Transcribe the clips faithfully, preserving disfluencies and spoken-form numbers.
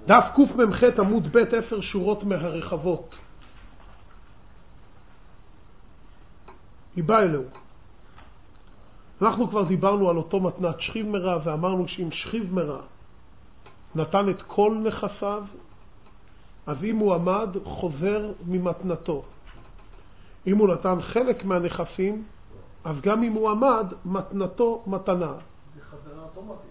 דף קמ"ח עמוד ב' עשר שורות מהרחבות. היא באה אלוהו. אנחנו כבר דיברנו על אותו מתנת שכיב מרע, ואמרנו שאם שכיב מרע נתן את כל נכסיו, אז אם הוא עמד חוזר ממתנתו. אם הוא נתן חלק מהנכסים, אז גם אם הוא עמד, מתנתו מתנה. זה חזרה אוטומטית.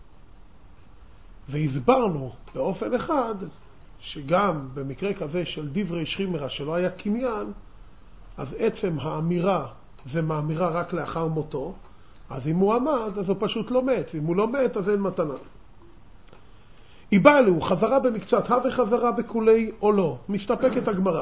והסברנו באופן אחד שגם במקרה כזה של דברי שכיב מרע שלא היה קניין, אז עצם האמירה זה מאמירה רק לאחר מותו, אז אם הוא עמד אז הוא פשוט לא מת, אם הוא לא מת אז אין מתנה. היא באה לו, חזרה במקצת, הווה חזרה בכולי או לא, מסתפקת הגמרא.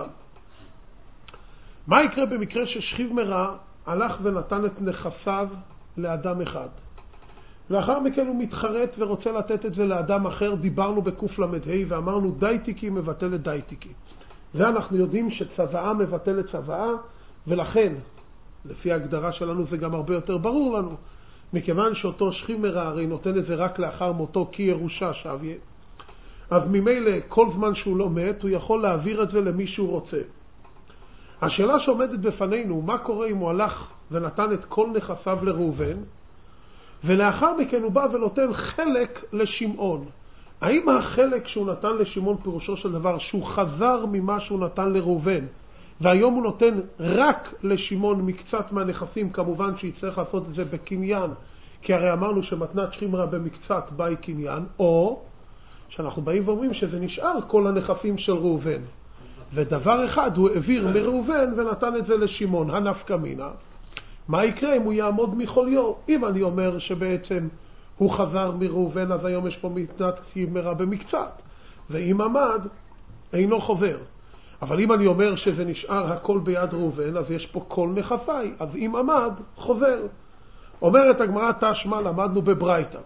מה יקרה במקרה ששכיב מרע הלך ונתן את נכסיו לאדם אחד, ואחר מכן הוא מתחרט ורוצה לתת את זה לאדם אחר? דיברנו בקוף למד ה' ואמרנו די תיקי מבטלת די תיקי. זה אנחנו יודעים שצוואה מבטלת צוואה, ולכן לפי ההגדרה שלנו זה גם הרבה יותר ברור לנו, מכיוון שאותו שכיב מרע הרי נותן את זה רק לאחר מותו כי ירושה שוויה, אז ממילא כל זמן שהוא לא מת הוא יכול להעביר את זה למי שהוא רוצה. השאלה שעומדת בפנינו, מה קורה אם הוא הלך ונתן את כל נכסיו לראובן, ולאחר מכן הוא בא ונותן חלק לשמעון? האם החלק שהוא נתן לשמעון פירושו של דבר שהוא חזר ממה שהוא נתן לראובן, והיום הוא נותן רק לשמעון מקצת מהנכסים? כמובן שיצטרך לעשות את זה בקניין, כי הרי אמרנו שמתנת שכיב מרע במקצת באי קניין, או שאנחנו באים ואומרים שזה נשאר כל הנכסים של ראובן, ודבר אחד הוא העביר מראובן ונתן את זה לשמעון. הנפקא מינה, מה יקרה אם הוא יעמוד מחוליו? אם אני אומר שבעצם הוא חזר מראובן, אז היום יש פה מתנת שכיב מרע במקצת, ואם עמד אינו חובר. אבל אם אני אומר שזה נשאר הכל ביד ראובן, אז יש פה כל נכסיי, אז אם עמד חובר. אומרת הגמרא תשמע, למדנו בברייתא,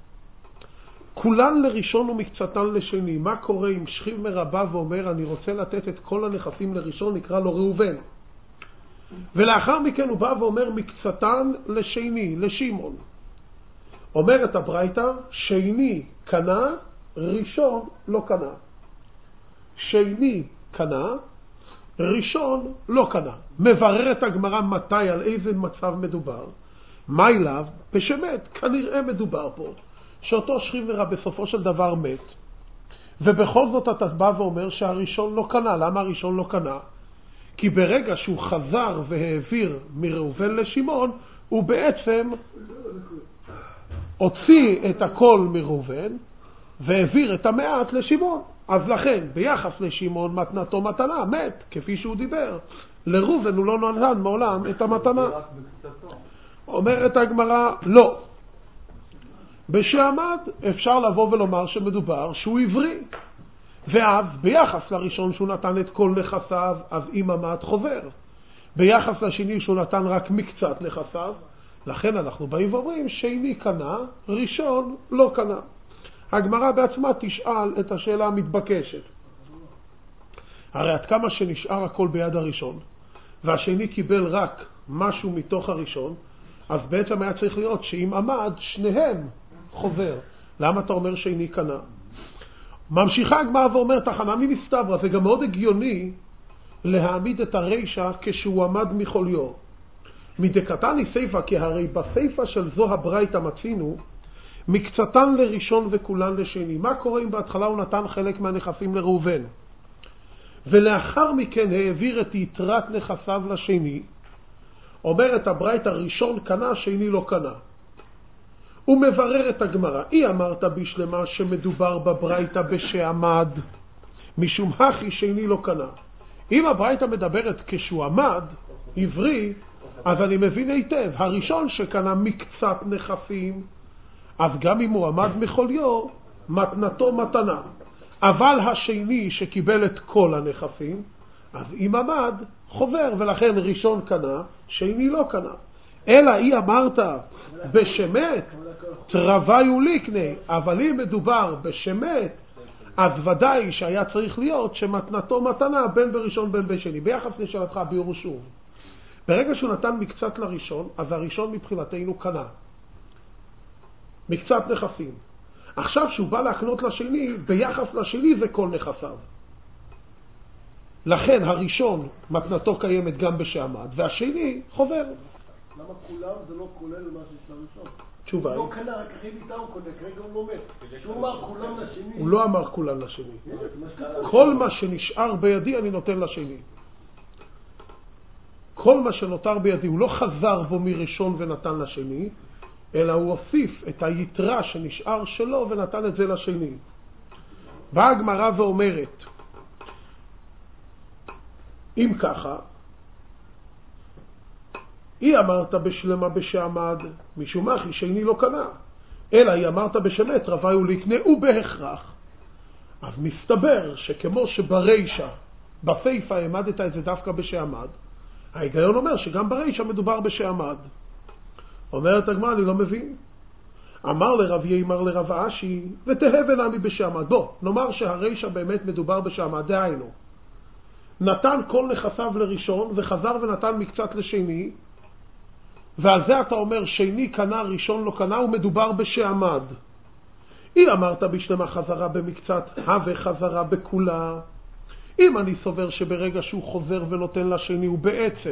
כולן לראשון ומקצתן לשני. מה קורה אם שכיב מרע בא ואומר אני רוצה לתת את כל הנכסים לראשון, נקרא לו ראובן, ולאחר מכן הוא בא ואומר מקצתן לשני, לשמעון? אומרת הברייתא, שני קנה, ראשון לא קנה. שני קנה, ראשון לא קנה. מבררת הגמרא מתי, על איזה מצב מדובר? מה אליו? בשמת, כנראה מדובר פה שאותו שכיב מרע בסופו של דבר מת, ובכל זאת אתה בא ואומר שהראשון לא קנה. למה הראשון לא קנה? כי ברגע שהוא חזר והעביר מראובן לשמעון, הוא בעצם הוציא את הכל מראובן והעביר את המעט לשמעון. אז לכן ביחס לשמעון מתנתו מתנה, מת, כפי שהוא דיבר. לראובן הוא לא נתן מעולם את המתנה. אומרת הגמרא לא, בשעמד אפשר לבוא ולומר שמדובר שהוא עברי, ואז ביחס לראשון שהוא נתן את כל נכסיו, אז אם עמד חובר. ביחס לשני שהוא נתן רק מקצת נכסיו, לכן אנחנו באים ואומרים שני קנה, ראשון לא קנה. הגמרא בעצמה תשאל את השאלה המתבקשת, הרי עד כמה שנשאר הכל ביד הראשון והשני קיבל רק משהו מתוך הראשון, אז בעצם היה צריך להיות שאם עמד שניהם חובר. למה אתה אומר שני קנה? ממשיכה הגמרא ואומר תחנה ממסתברא, זה גם מאוד הגיוני להעמיד את הרישא כשהוא עמד מחוליו. מדקתני סיפא, כי הרי בסיפא של זו הברייתא מצינו מקצתן לראשון וכולן לשני. מה קורה אם בהתחלה הוא נתן חלק מהנכסים לראובן ולאחר מכן העביר את יתרת נכסיו לשני? אומרת הברייתא ראשון קנה, שני לא קנה. הוא מברר את הגמרא, היא אמרת בשלמה שמדובר בברייתא בשעמד, משום הכי שני לא קנה. אם הברייתא מדברת כשהוא עמד עברי, אז אני מבין היטב, הראשון שקנה מקצת נכסים, אז גם אם הוא עמד מחוליו מתנתו מתנה. אבל השני שקיבל את כל הנכסים, אז אם עמד חובר, ולכן ראשון קנה, שני לא קנה. אלא היא אמרת בשמת תרווי וליקני, אבל אם מדובר בשמת, אז ודאי שהיה צריך להיות שמתנתו מתנה בין בראשון בין בשני. ביחס לשאלתך ביאור שוב, ברגע שהוא נתן מקצת לראשון, אז הראשון מבחינתנו קנה מקצת נכסים. עכשיו שהוא בא להקנות לשני, ביחס לשני זה כל נכסיו. לכן הראשון מתנתו קיימת גם בשעמד, והשני חובר. למה כולם זה לא כולל מה שיש לראשון? תשובה. הוא לא קנה, רק אחרי ביתה הוא קונה, כרגע הוא לומד. הוא אמר כולם לשני. הוא לא אמר כולם לשני. כל מה שנשאר בידי אני נותן לשני. כל מה שנותר בידי, הוא לא חזר בו מראשון ונתן לשני, אלא הוא הוסיף את היתרה שנשאר שלו ונתן את זה לשני. באה הגמרא ואומרת, אם ככה, היא אמרת בשלמה בשעמד, משום אחי שני לא קנה, אלא היא אמרת בשמת רבי ולקנה ובהכרח. אז מסתבר שכמו שברישה, בסיפה העמדת את זה דווקא בשעמד, ההיגיון אומר שגם ברישה מדובר בשעמד. אומרת הגמרא, אני לא מבין. אמר לרב יאמר לרב אשי, ותהה ונמי בשעמד. בוא, נאמר שהרישה באמת מדובר בשעמד, דהיינו. נתן כל נכסיו לראשון וחזר ונתן מקצת לשני, ועל זה אתה אומר שני קנה ראשון לא קנה ומדובר בשעמד. אם אמרת בשלמה חזרה במקצת, הווה חזרה בכולה. אם אני סובר שברגע שהוא חוזר ונותן לשני הוא בעצם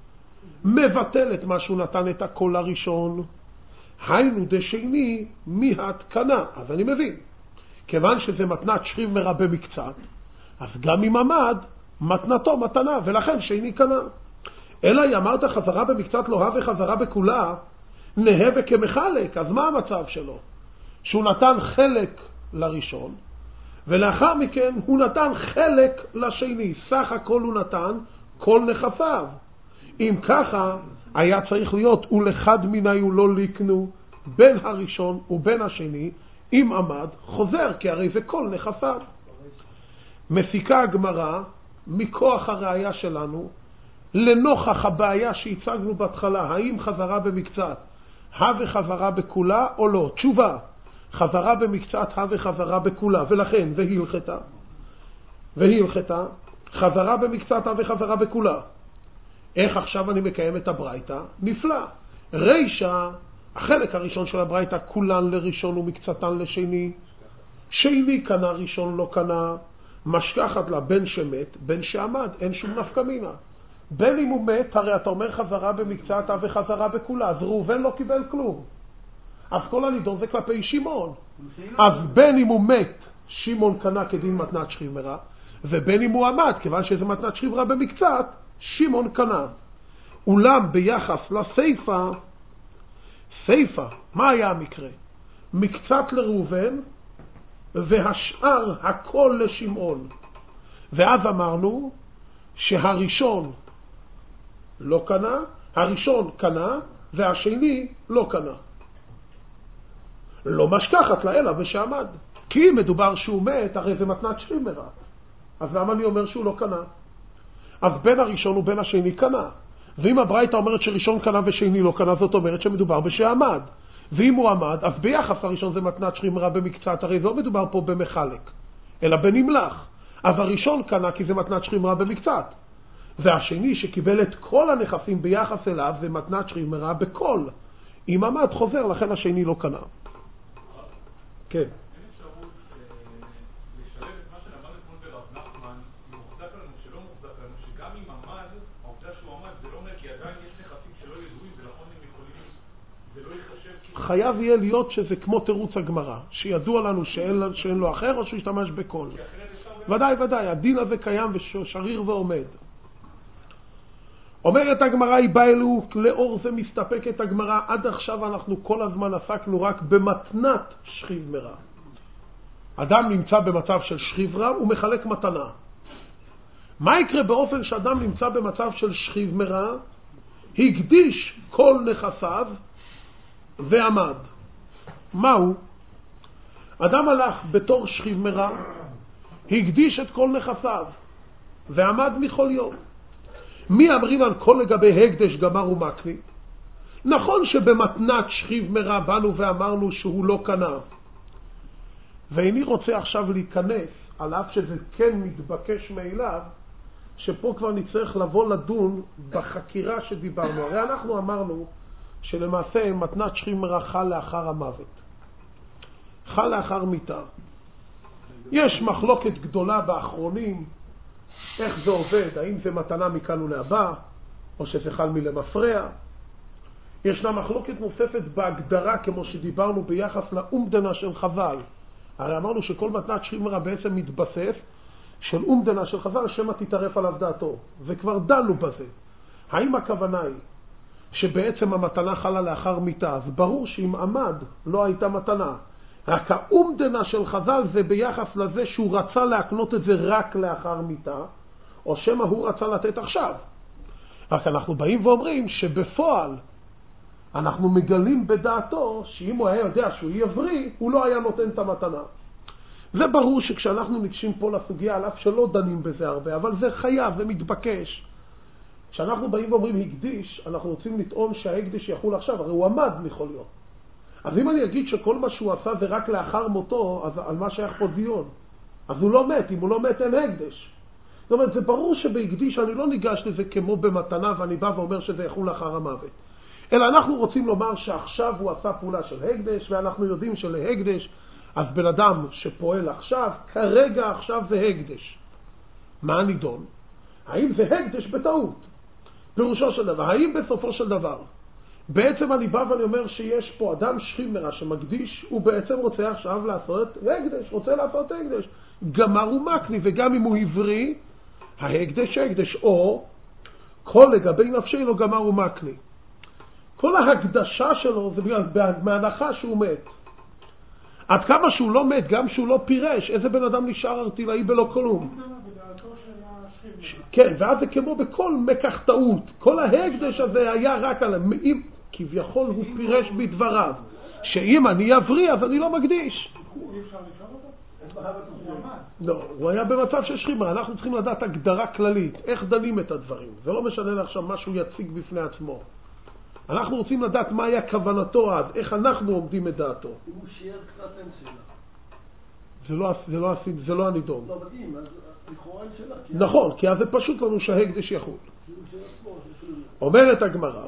מבטל את מה שהוא נתן את הכל הראשון, היינו דשני מיהת קנה. אז אני מבין, כיוון שזה מתנת שכיב מרע במקצת, אז גם אם עמד מתנתו מתנה, ולכן שני קנה. אלא היא אמרת חזרה במקצת לא הווה חזרה בכולה, נהה וכמחלק. אז מה המצב שלו? שהוא נתן חלק לראשון, ולאחר מכן הוא נתן חלק לשני. סך הכל הוא נתן כל נכסיו. אם ככה, היה צריך להיות ולחד מיני לא לקנו, בין הראשון ובין השני, אם עמד חוזר, כי הרי זה כל נכסיו. מסיקה הגמרא מכוח הראיה שלנו, לנוכח הבעיה שהצגנו בהתחלה, האם חזרה במקצת הווה חזרה בכולה או לא. תשובה, חזרה במקצת הווה חזרה בכולה, ולכן והלכתה והלכתה חזרה במקצת הווה חזרה בכולה. איך עכשיו אני מקיים את הברייתא? נפלא. רישה, החלק הראשון של הברייתא, כולן לראשון ומקצתן לשני, שני קנה ראשון לא קנה, משכחת לה בין שמת בין שעמד, אין שום נפקא מינה. בין אם הוא מת, הרי אתה אומר חזרה במקצת וחזרה בכולה, אז ראובן לא קיבל כלום. אז כל הנידון זה כלפי שמעון. אז בין אם הוא מת, שמעון קנה כדין מתנת שכיב מרע, ובין אם הוא עמד, כיוון שזה מתנת שכיב מרע במקצת, שמעון קנה. אולם ביחס לסייפה, סייפה, מה היה המקרה? מקצת לראובן, והשאר הכל לשמעון. ואז אמרנו שהראשון לא קנה, הראשון קנה, והשני לא קנה. לא משכחת לה אלא ושעמד. כי אם מדובר שהוא מת, הרי זה מתנת שכיב מרע. אז למה אני אומר שהוא לא קנה? אז בין הראשון ובין השני קנה. ואם הברייתא אומרת שראשון קנה ושני לא קנה, זאת אומרת שמדובר בשעמד. ואם הוא עמד, אז ביחס הראשון זה מתנת שכיב מרע במקצת, הרי לא מדובר פה במחלק, אלא בנמלח. אז הראשון קנה כי זה מתנת שכיב מרע במקצת. והשני שקיבל את כל הנכסים ביחס אליו זה מתנת שכיב מרע בכל. אם עמד חוזר, לכן השני לא קנה. כן. אין אפשרות לשלב את מה שלמד אתמול ברב נחמן, מוחזק לנו, שלא מוחזק לנו, שגם אם עמד, העובדה שהוא עמד, זה לא אומר כי עדיין יש נכסים שלא ידועים, ולכן הם יכולים, זה לא יחשב. חייב יהיה להיות שזה כמו תירוץ הגמרא, שידוע לנו שאין, שאין לו אחר או שהוא ישתמש בכל. ודאי, ודאי, הדין הזה קיים ושריר ועומד. אומרת הגמרא, היא באה אלו, לאור זה מסתפקת הגמרא. עד עכשיו אנחנו כל הזמן עסקנו רק במתנת שכיב מרע. אדם נמצא במצב של שכיב מרע, הוא מחלק מתנה. מה יקרה באופן שאדם נמצא במצב של שכיב מרע? הקדיש כל נכסיו ועמד. מהו? אדם הלך בתור שכיב מרע, הקדיש את כל נכסיו ועמד מכל יום. מי אמרים על כל לגבי הקדש גמר ומקני? נכון שבמתנת שכיב מרע באנו ואמרנו שהוא לא קנה. ואיני רוצה עכשיו להיכנס, על אף שזה כן מתבקש מאליו, שפה כבר נצטרך לבוא לדון בחקירה שדיברנו. הרי אנחנו אמרנו שלמעשה מתנת שכיב מרע חל לאחר המוות. חל חל לאחר מיתה. יש מחלוקת גדולה באחרונים, איך זה עובד, האם זה מתנה מכאן ולהבא, או שזה חל מלמפרע. ישנה מחלוקת נוספת בהגדרה, כמו שדיברנו ביחס לאומדנה של חז"ל. הרי אמרנו שכל מתנת שכיב בעצם מתבסס של אומדנה של חז"ל, שמא תתערף עליו דעתו. וכבר דנו בזה. האם הכוונה היא שבעצם המתנה חלה לאחר מיתה, אז ברור שאם עמד לא הייתה מתנה. רק האומדנה של חז"ל זה ביחס לזה שהוא רצה להקנות את זה רק לאחר מיתה, או שמא הוא רצה לתת עכשיו. רק אנחנו באים ואומרים שבפועל אנחנו מגלים בדעתו שאם הוא היה יודע שהוא יבריא, הוא לא היה נותן את המתנה. זה ברור שכשאנחנו ניגשים פה לסוגיה, על אף שלא דנים בזה הרבה, אבל זה חייב, זה מתבקש. כשאנחנו באים ואומרים הקדיש, אנחנו רוצים לטעון שההקדש יחול עכשיו, הרי הוא עמד יכול להיות. אז אם אני אגיד שכל מה שהוא עשה זה רק לאחר מותו, אז על מה שייך פה דיון? אז הוא לא מת, אם הוא לא מת אין הקדש. זאת אומרת, זה ברור שבהקדיש אני לא ניגש לזה כמו במתנה, ואני בא ואומר שזה יחול לאחר המוות. אלא אנחנו רוצים לומר שעכשיו הוא עשה פעולה של הקדש, ואנחנו יודעים שלהקדש, אז בן אדם שפועל עכשיו, כרגע עכשיו זה הקדש. מה הנידון? האם זה הקדש בטעות? פירושו של דבר, האם בסופו של דבר, בעצם אני בא ואני אומר שיש פה אדם שכיב מרע שמקדיש, הוא בעצם רוצה עכשיו לעשות הקדש, רוצה לעשות הקדש. גמר ומקני, וגם אם הוא עברי, ההקדש הקדש, או כל לגבי נפשי לו גמר ומקני. כל ההקדשה שלו זה בגלל, מהנחה שהוא מת. עד כמה שהוא לא מת, גם שהוא לא פירש, איזה בן אדם נשאר ארטילאי בלא כלום. כן, ואז זה כמו בכל מקח טעות. כל ההקדש הזה היה רק על המאים, כביכול הוא פירש בדבריו, שאם אני אבריא אז אני לא מקדיש. לא, הוא היה במצב של שכיב מרע. אנחנו צריכים לדעת הגדרה כללית, איך דנים את הדברים. זה לא משנה עכשיו משהו יציג בפני עצמו. אנחנו רוצים לדעת מה היה כוונתו אז, איך אנחנו עומדים את דעתו. אם הוא שיער קצת אין שאלה. זה לא, זה לא, זה לא הנידון. לא מדהים, אז לכאורה אין שאלה. נכון, כי אז זה פשוט לנו שההקדש יחול. אומרת הגמרא,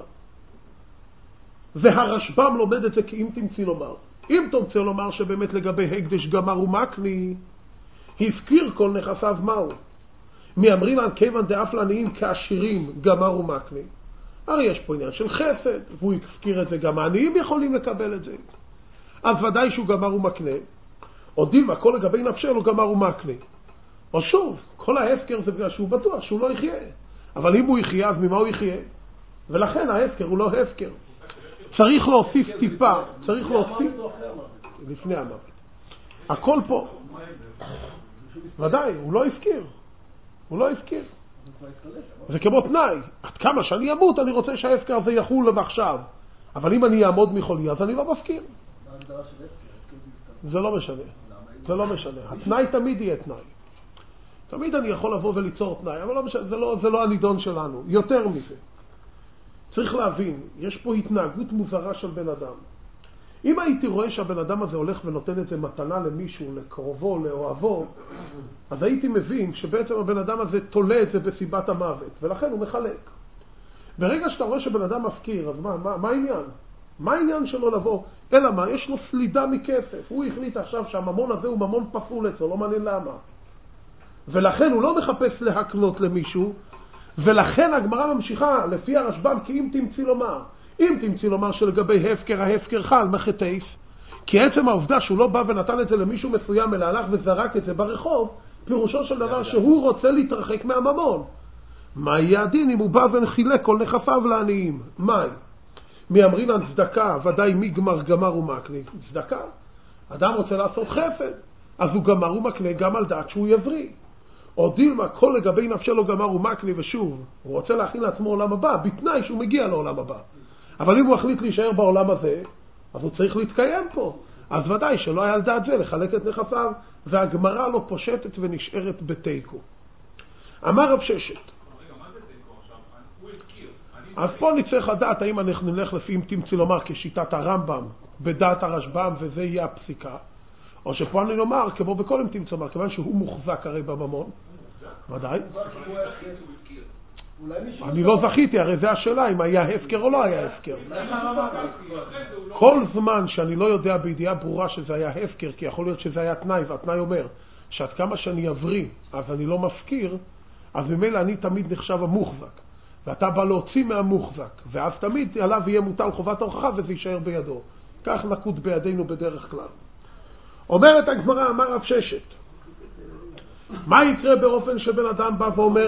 והרשב"ם לומד את זה כי אם תמציא לומר. אם תמצא לומר שבאמת לגבי הקדש גמר ומקני, הזכיר כל נכסיו מהו. מי אמרים על כיוון דאף לעניים כעשירים גמר ומקני. הרי יש פה עניין של חסד, והוא הזכיר את זה, גם העניים יכולים לקבל את זה. אז ודאי שהוא גמר ומקנה, או דילמה, כל לגבי נפשי לו גמר ומקנה. או שוב, כל ההפקר זה בגלל שהוא בטוח שהוא לא יחיה. אבל אם הוא יחיה, אז ממה הוא יחיה? ולכן ההפקר הוא לא הפקר. צריך להוסיף טיפה, צריך להוסיף... לפני המוות. הכל פה. ודאי, הוא לא הזכיר. הוא לא הזכיר. זה כמו תנאי. עד כמה שאני אמות, אני רוצה שההפקר הזה יחול עכשיו. אבל אם אני אעמוד מחולי, אז אני לא מפקיר. זה לא משנה. זה לא משנה. התנאי תמיד יהיה תנאי. תמיד אני יכול לבוא וליצור תנאי, אבל לא משנה, זה לא, זה לא הנידון שלנו. יותר מזה. צריך להבין, יש פה התנהגות מוזרה של בן אדם. אם הייתי רואה שהבן אדם הזה הולך ונותן את זה מתנה למישהו, לקרובו, לאוהבו, אז הייתי מבין שבעצם הבן אדם הזה תולה את זה בסיבת המוות, ולכן הוא מחלק. ברגע שאתה רואה שבן אדם מפקיר, אז מה, מה, מה העניין? מה העניין שלו לבוא? אלא מה? יש לו סלידה מכסף. הוא החליט עכשיו שהממון הזה הוא ממון פסול אצלו, לא מעניין למה. ולכן הוא לא מחפש להקנות למישהו, ולכן הגמרא ממשיכה לפי הרשב"ם, כי אם תמציא לומר, אם תמציא לומר שלגבי הפקר, ההפקר חל מחטאיס, כי עצם העובדה שהוא לא בא ונתן את זה למישהו מסוים, אלא הלך וזרק את זה ברחוב, פירושו של דבר שהוא רוצה להתרחק מהממון. מה יהיה הדין אם הוא בא וחילק כל נכסיו לעניים? מה? מי אמרים על צדקה, ודאי מי גמר גמר ומקנה? צדקה. אדם רוצה לעשות חסד, אז הוא גמר ומקנה גם על דעת שהוא יבריא. או דילמה, כל לגבי נפשי לו גמר ומקנה, ושוב, הוא רוצה להכין לעצמו עולם הבא, בתנאי שהוא מגיע לעולם הבא. אבל אם הוא החליט להישאר בעולם הזה, אז הוא צריך להתקיים פה. אז ודאי שלא היה על דעת זה לחלק את נכסיו, והגמרא לא פושטת ונשארת בתיקו. אמר רב ששת. אז פה נצטרך לדעת האם אנחנו נלך לפי אם תמציא לומר כשיטת הרמב"ם, בדעת הרשב"ם, וזה יהיה הפסיקה. או שפה אני לומר, כמו בכל אם תמצא לומר, כיוון שהוא מוחזק הרי בממון. ודאי. אני לא זכיתי, הרי זה השאלה אם היה הפקר או לא היה הפקר. כל זמן שאני לא יודע בידיעה ברורה שזה היה הפקר, כי יכול להיות שזה היה תנאי, והתנאי אומר שעד כמה שאני אבריא אז אני לא מפקיר, אז ממילא אני תמיד נחשב המוחזק, ואתה בא להוציא מהמוחזק, ואז תמיד עליו יהיה מוטל חובת ההוכחה וזה יישאר בידו. כך נקוט בידינו בדרך כלל. אומרת הגמרא, אמר רב ששת, מה יקרה באופן שבן אדם בא ואומר...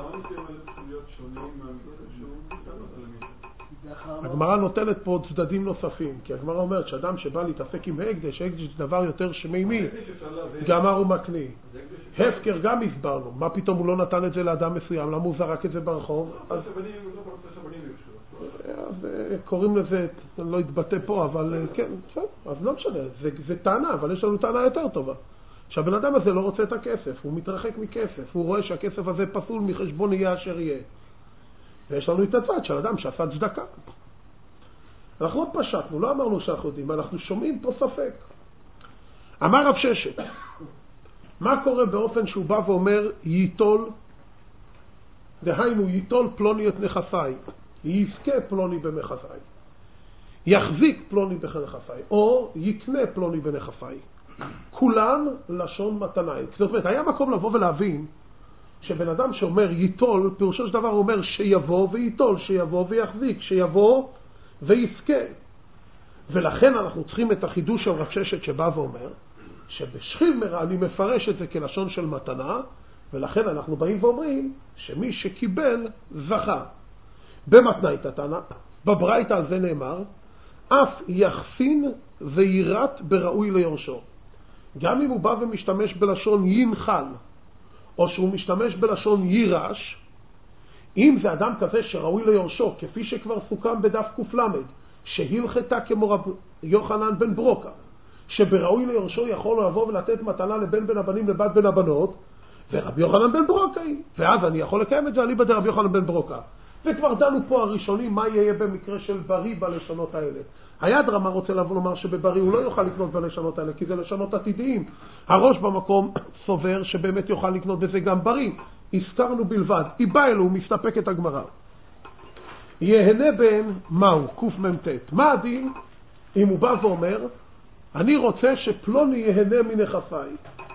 הגמרא נותנת פה צדדים נוספים, כי הגמרא אומרת שאדם שבא להתעסק עם הקדש, הקדש זה דבר יותר שמימי, גמר ומקני. הפקר גם הסברנו, מה פתאום הוא לא נתן את זה לאדם מסוים, למה הוא זרק את זה ברחוב? אז קוראים לזה, אני לא אתבטא פה, אבל כן, אז לא משנה, זה טענה, אבל יש לנו טענה יותר טובה. שהבן אדם הזה לא רוצה את הכסף, הוא מתרחק מכסף, הוא רואה שהכסף הזה פסול מחשבון יהיה אשר יהיה. ויש לנו את הצד של אדם שעשה צדקה. אנחנו לא פשטנו, לא אמרנו שאנחנו יודעים, אנחנו שומעים פה ספק. אמר רב ששת, מה קורה באופן שהוא בא ואומר ייטול, דהיינו ייטול פלוני את נכסיי, יזכה פלוני בנכסיי, יחזיק פלוני בנכסיי, או יקנה פלוני בנכסיי. כולם לשון מתנה. זאת אומרת, היה מקום לבוא ולהבין שבן אדם שאומר ייטול, פירושו של דבר הוא אומר שיבוא וייטול, שיבוא ויחזיק, שיבוא ויזכה. ולכן אנחנו צריכים את החידוש של רב ששת שבא ואומר שבשכיב מרע אני מפרש את זה כלשון של מתנה, ולכן אנחנו באים ואומרים שמי שקיבל זכה. במתנאית התנא, בברייתא על זה נאמר, אף יחסין ויראת בראוי ליורשו. גם אם הוא בא ומשתמש בלשון ינחל, או שהוא משתמש בלשון יירש, אם זה אדם כזה שראוי ליורשו, כפי שכבר סוכם בדף קופלמד, שהלכתה כמו רב יוחנן בן ברוקה, שבראוי ליורשו יכול לבוא ולתת מתנה לבן בן הבנים לבת בן הבנות, ורב יוחנן בן ברוקה היא, ואז אני יכול לקיים את זה על ידי רב יוחנן בן ברוקה. וכבר דנו פה הראשונים מה יהיה במקרה של בריא בלשונות האלה. היד רמה רוצה לבוא לומר שבבריא הוא לא יוכל לקנות בלשונות האלה, כי זה לשונות עתידיים. הראש במקום סובר שבאמת יוכל לקנות בזה גם בריא. הזכרנו בלבד, איבא אלו מסתפקת הגמרא. יהנה בן מהו, קוף ממתת. מה הדין אם הוא בא ואומר, אני רוצה שפלוני יהנה מנכסיי.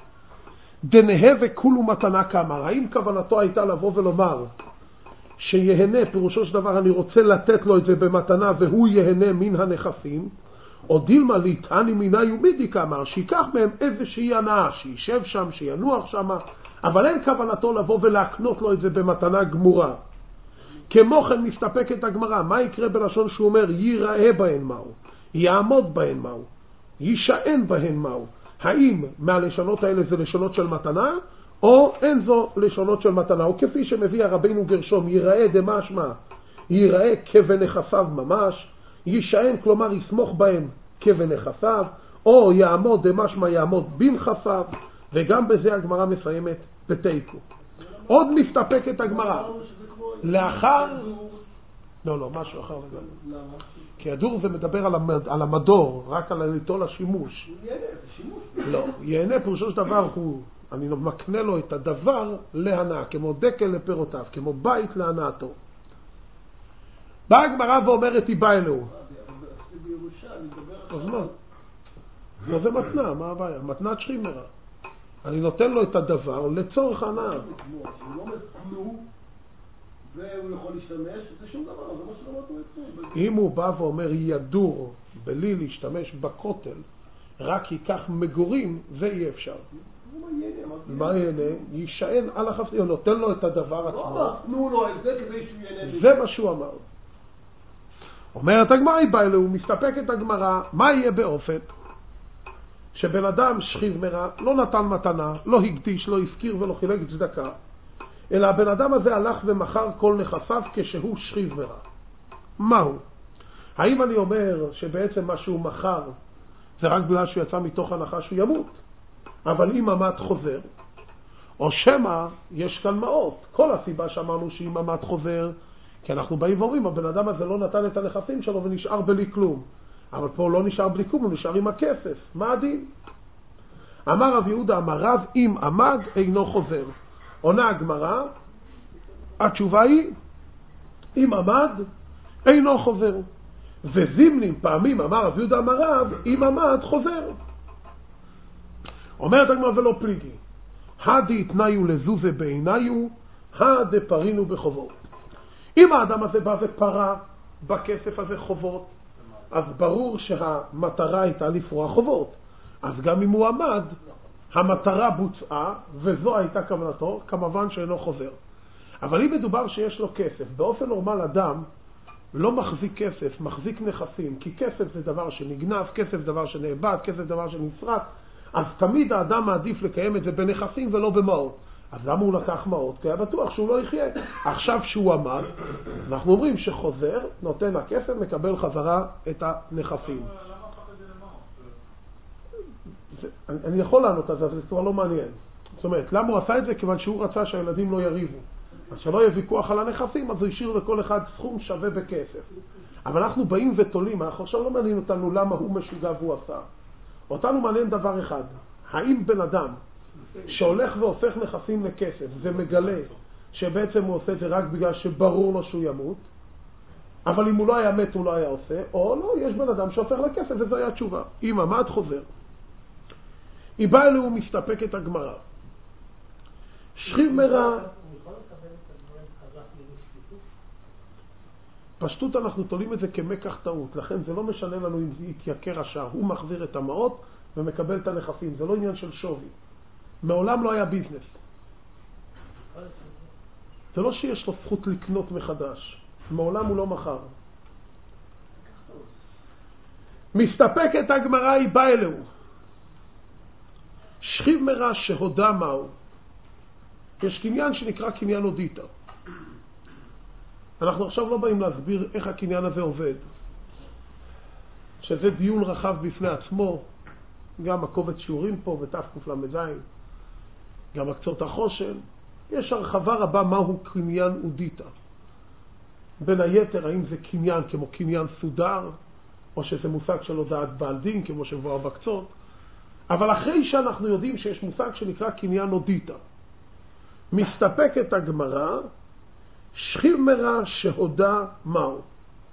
דנהה וכולו מתנה כאמר. האם כוונתו הייתה לבוא ולומר, שיהנה, פירושו של דבר אני רוצה לתת לו את זה במתנה והוא יהנה מן הנכסים, או דילמה ליטעני מיני ומידי כאמר, שיקח מהם איזושהי הנאה, שישב שם, שינוח שם, אבל אין כוונתו לבוא ולהקנות לו את זה במתנה גמורה. כמו כן מסתפקת הגמרא, מה יקרה בלשון שהוא אומר ייראה בהן מהו, יעמוד בהן מהו, יישען בהן מהו? האם מהלשונות האלה זה לשונות של מתנה, או אין זו לשונות של מתנה, או כפי שמביא הרבינו גרשום, ייראה דמשמע, ייראה כבנכסיו ממש, יישען כלומר יסמוך בהם כבנכסיו, או יעמוד דמשמע יעמוד בנכסיו, וגם בזה הגמרא מסיימת בתיקו. עוד מסתפקת הגמרא. לאחר... לא, לא, משהו אחר לגמרי. למה? כי הדור זה מדבר על, המד... על המדור, רק על ליטול השימוש. הוא ייהנה, זה שימוש. לא, ייהנה פירושו של דבר הוא... אני מקנה לו את הדבר להנאה, כמו דקל לפירותיו, כמו בית להנאתו. באה הגמרא ואומרת איבא אלוהו. אז לא. לא זה מתנה, מה הבעיה? מתנת שכיב מרע. אני נותן לו את הדבר לצורך הנאה. הוא לא מתנו, והוא יכול להשתמש, זה שום דבר, זה מה שלמדנו אצלנו. אם הוא בא ואומר ידור בלי להשתמש בכותל, רק ייקח מגורים, זה אי אפשר. מה ייהנה? יישען על החפצים, נותן לו את הדבר עצמו. לא, תנו לו את זה כדי שהוא ייהנה. זה מה שהוא אמר. אומרת הגמרא איבא אלוהו, מסתפקת הגמרא, מה יהיה באופן שבן אדם שכיב מרע לא נתן מתנה, לא הקדיש, לא הזכיר ולא חילק צדקה, אלא הבן אדם הזה הלך ומכר כל נכסיו כשהוא שכיב מרע. מהו? האם אני אומר שבעצם מה שהוא מכר זה רק בגלל שהוא יצא מתוך הנחה שהוא ימות, אבל אם ממד חוזר, או שמה יש כאן מעות? כל הסיבה שאמרנו שאם ממד חוזר, כי אנחנו באים ואומרים, הבן אדם הזה לא נתן את הנכסים שלו ונשאר בלי כלום. אבל פה לא נשאר בלי כלום, הוא נשאר עם הכסף. מה הדין? אמר רב יהודה, אמר רב, אם עמד אינו חוזר. עונה הגמרא, התשובה היא אם עמד, אינו חוזר. וזימנים פעמים אמר רב יהודה אמר רב, אם עמד, חוזר. אומרת הגמרא ולא פליגי, הדי תנאיו לזוזה בעיניו, הדי פרינו בחובות. אם האדם הזה בא ופרה בכסף הזה חובות, אז ברור שהמטרה הייתה לפרוע חובות. אז גם אם הוא עמד, המטרה בוצעה, וזו הייתה כוונתו, כמובן שאינו חוזר. אבל אם מדובר שיש לו כסף, באופן נורמל אדם לא מחזיק כסף, מחזיק נכסים, כי כסף זה דבר שנגנב, כסף זה דבר שנאבד, כסף זה דבר שנשרק, אז תמיד האדם מעדיף לקיים את זה בנכסים ולא במעות. אז למה הוא לקח מעות? כי היה בטוח שהוא לא יחיה. עכשיו שהוא עמד, אנחנו אומרים שחוזר, נותן הכסף, מקבל חזרה את הנכסים. למה הפך את זה למעות? אני יכול לענות על זה, אבל זה כבר לא מעניין. זאת אומרת, למה הוא עשה את זה? כיוון שהוא רצה שהילדים לא יריבו. אז שלא יהיה ויכוח על הנכסים, אז הוא השאיר לכל אחד סכום שווה בכסף. אבל אנחנו באים ותולים, אנחנו עכשיו לא מעניין אותנו למה הוא משוגע והוא עשה. אותנו מעניין דבר אחד, האם בן אדם שהולך והופך נכסים לכסף ומגלה שבעצם הוא עושה את זה רק בגלל שברור לו שהוא ימות, אבל אם הוא לא היה מת הוא לא היה עושה, או לא, יש בן אדם שהופך לכסף וזו היה תשובה. אם עמד חוזר. היא באה אלו ומסתפקת הגמרא. שכיב מרע, פשטות אנחנו תולים את זה כמקח טעות, לכן זה לא משנה לנו אם זה יתייקר השאר, הוא מחזיר את המעות ומקבל את הנכסים, זה לא עניין של שווי. מעולם לא היה ביזנס. זה לא שיש לו זכות לקנות מחדש, מעולם הוא לא מכר. מסתפקת הגמרא היא באה אלו. שכיב מרע שהודה מהו. יש קניין שנקרא קניין אודיטה. אנחנו עכשיו לא באים להסביר איך הקניין הזה עובד, שזה דיון רחב בפני עצמו, גם הקובץ שיעורים פה ותף קל"ז, גם הקצות החושן, יש הרחבה רבה מהו קניין אודיטה. בין היתר, האם זה קניין כמו קניין סודר, או שזה מושג של הודעת בעל דין, כמו שבוע בקצות, אבל אחרי שאנחנו יודעים שיש מושג שנקרא קניין אודיטה, מסתפקת הגמרא, שכיב מרע שהודה מהו.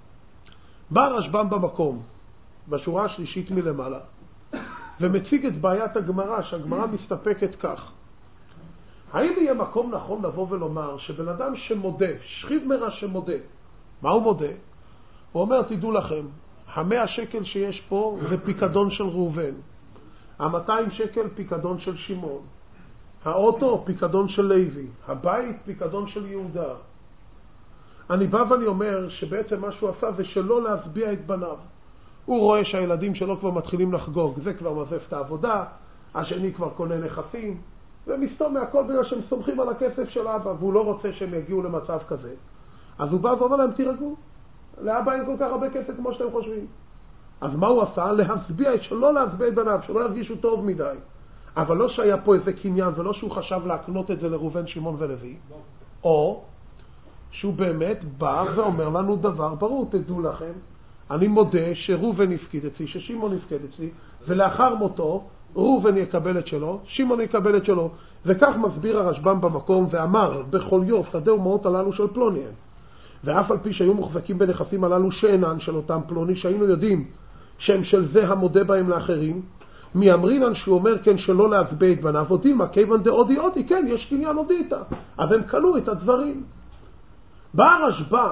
בא רשב"ם במקום, בשורה השלישית מלמעלה, ומציג את בעיית הגמרא, שהגמרא מסתפקת כך. האם יהיה מקום נכון לבוא ולומר שבן אדם שמודה, שכיב מרע שמודה, מה הוא מודה? הוא אומר, תדעו לכם, המאה שקל שיש פה זה פיקדון של ראובן, המאתיים שקל פיקדון של שמעון, האוטו פיקדון של לוי, הבית פיקדון של יהודה. אני בא ואני אומר שבעצם מה שהוא עשה זה שלא להסביע את בניו. הוא רואה שהילדים שלו כבר מתחילים לחגוג, זה כבר מזף את העבודה, השני כבר קונה נכסים, ומסתום מהכל בגלל שהם סומכים על הכסף של אבא, והוא לא רוצה שהם יגיעו למצב כזה. אז הוא בא ואומר להם, תירגעו, לאבא אין כל כך הרבה כסף כמו שאתם חושבים. אז מה הוא עשה? להסביע, שלא להסביע את בניו, שלא ירגישו טוב מדי. אבל לא שהיה פה איזה קניין, ולא שהוא חשב להקנות את זה לראובן, שמעון ולוי, או שהוא באמת בא ואומר לנו דבר ברור, תדעו לכם, אני מודה שראובן יפקיד אצלי, ששמעון יפקיד אצלי, ולאחר מותו ראובן יקבל את שלו, שמעון יקבל את שלו, וכך מסביר הרשב"ם במקום, ואמר, בכל יוף, שדה ומעות הללו של פלוני הם. ואף על פי שהיו מוחזקים בנכסים הללו שאינן של אותם פלוני, שהיינו יודעים שהם של זה המודה בהם לאחרים, מי אמרינן שהוא אומר כן שלא להסבע את בניו, אותימה, כיוון דאודי אודי, כן, יש קניין אודיטה. אז הם קנו את הדברים. בא הרשב"ם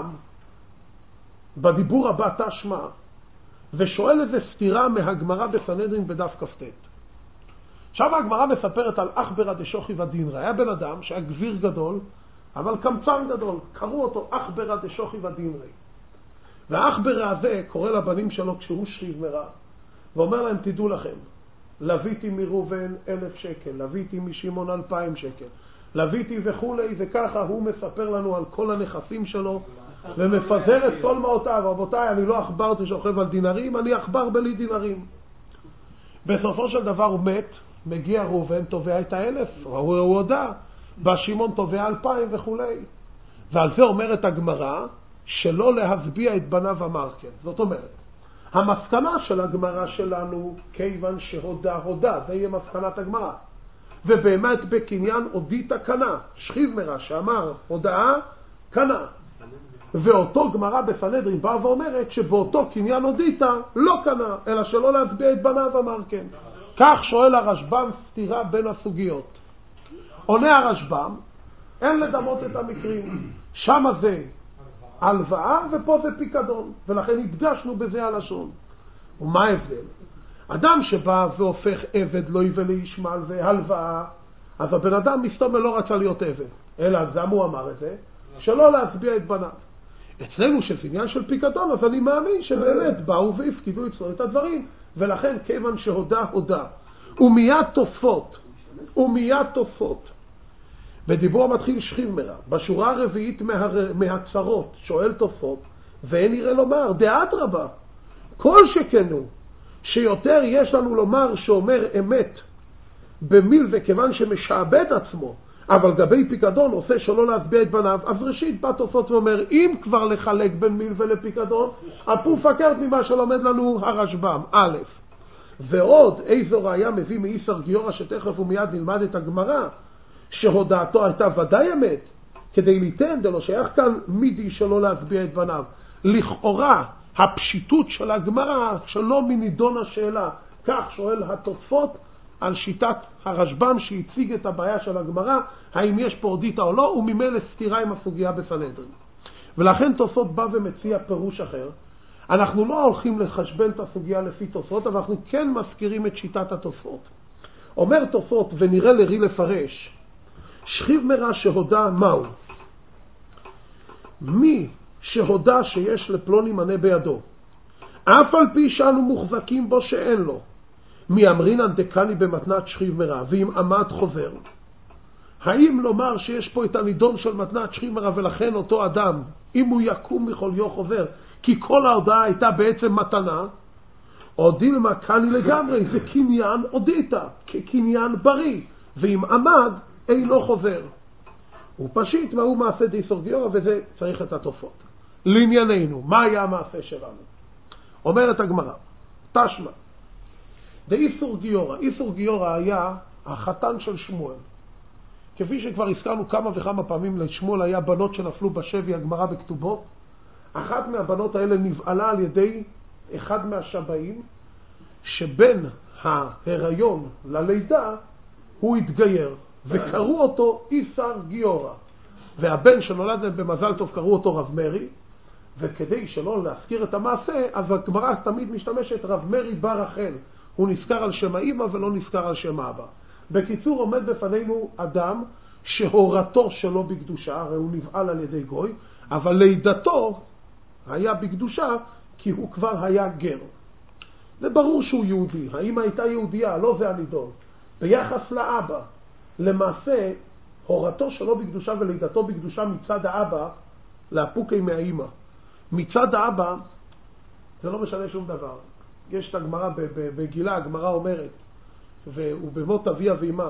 בדיבור הבא תשמע, ושואל איזה סתירה מהגמרא בסנהדרין בדף כ"ט. עכשיו הגמרא מספרת על אחברא דשוכי ודינרא. היה בן אדם שהיה גביר גדול, אבל קמצן גדול. קראו אותו אחברא דשוכי ודינרא. והאחברא הזה קורא לבנים שלו כשהוא שכיב מרע, ואומר להם, תדעו לכם, לביתי מראובן אלף שקל, לביתי משמעון אלפיים שקל, לביתי וכולי, וככה הוא מספר לנו על כל הנכסים שלו, ומפזר את כל מעותיו. רבותיי, אני לא אכבר ששוכב על דינרים, אני אכבר בלי דינרים. בסופו של דבר הוא מת, מגיע ראובן, תובע את האלף, הוא הודע, בשמעון תובע אלפיים וכולי. ועל זה אומרת הגמרא, שלא להסביע את בניו אמר כן. זאת אומרת, המסקנה של הגמרא שלנו, כיוון שהודה הודה, זה יהיה מסקנת הגמרא. ובאמת בקניין אודיטה קנה, שכיב מרע שאמר הודאה קנה. ואותו גמרא בסנהדרין באה ואומרת שבאותו קניין הודיתה לא קנה, אלא שלא להצביע את בניו אמר כן. כך שואל הרשב"ם סתירה בין הסוגיות. עונה הרשב"ם, אין לדמות את המקרים. שמה זה הלוואה ופה זה פיקדון, ולכן הדגשנו בזה הלשון. ומה ההבדל? אדם שבא והופך עבד לא יבא לישמעאל והלוואה, אז הבן אדם מסתום לא רצה להיות עבד, אלא גם הוא אמר את זה, שלא להצביע את בניו. אצלנו שזה עניין של פיקדון, אז אני מאמין שבאמת באו והפקידו אצלו את הדברים, ולכן כיוון שהודה הודה. ומיד תוספות, ומיד תוספות. בדיבור המתחיל שכיב מרע, בשורה הרביעית מה, מהצרות, שואל תוספות, ואין נראה לומר, דעת רבה, כל שכנו, שיותר יש לנו לומר שאומר אמת במיל וכיוון שמשעבד עצמו, אבל גבי פיקדון עושה שלא להצביע את בניו, אז ראשית בא תוספות ואומר, אם כבר לחלק בין מיל ולפיקדון, הפוך פקרת ממה שלומד לנו הרשב"ם, א', ועוד איזו ראיה מביא מאיסר גיורא שתכף ומיד נלמד את הגמרא, שהודעתו הייתה ודאי אמת, כדי ליתן דלא שייך כאן מידי שלא להצביע את בניו. לכאורה הפשיטות של הגמרא שלא מנידון השאלה, כך שואל התוספות על שיטת הרשב"ם שהציג את הבעיה של הגמרא, האם יש פה הודיתה או לא, וממילא סתירה עם הסוגיה בסנהדרין. ולכן תוספות בא ומציע פירוש אחר. אנחנו לא הולכים לחשבן את הסוגיה לפי תוספות, אבל אנחנו כן מזכירים את שיטת התוספות. אומר תוספות, ונראה לרי לפרש, שכיב מרע שהודה מהו? מי שהודה שיש לפלוני מנה בידו, אף על פי שאנו מוחזקים בו שאין לו, מי אמרינן דקני במתנת שכיב מרע, ואם עמד חוזר. האם לומר שיש פה את הנידון של מתנת שכיב מרע, ולכן אותו אדם, אם הוא יקום מחוליו חוזר, כי כל ההודעה הייתה בעצם מתנה, או דילמה קני לגמרי, זה קניין הודיתה, כקניין בריא, ואם עמד, אינו חוזר. הוא פשיט, מהו מעשה דאיסור גיורא, וזה צריך את התוספות. לענייננו, מה היה המעשה שלנו? אומרת הגמרא, תשמע, דאיסור גיורא, איסור גיורא היה החתן של שמואל. כפי שכבר הזכרנו כמה וכמה פעמים, לשמואל היה בנות שנפלו בשבי, הגמרא בכתובות. אחת מהבנות האלה נבעלה על ידי אחד מהשבעים, שבין ההיריון ללידה הוא התגייר, וקראו אותו איסר גיורא. והבן שנולד להם במזל טוב קראו אותו רב מרי, וכדי שלא להזכיר את המעשה, אז הגמרא תמיד משתמשת רב מרי בר רחל. הוא נזכר על שם האמא ולא נזכר על שם האבא. בקיצור, עומד בפנינו אדם שהורתו שלו בקדושה, הרי הוא נבעל על ידי גוי, אבל לידתו היה בקדושה כי הוא כבר היה גר. זה ברור שהוא יהודי. האמא הייתה יהודייה, לא זה הנידון. ביחס לאבא, למעשה, הורתו שלו בקדושה ולידתו בקדושה מצד האבא, להפוקי מהאמא. מצד האבא, זה לא משנה שום דבר. יש את הגמרא בגילה, הגמרא אומרת, והוא במות אביה ואמא.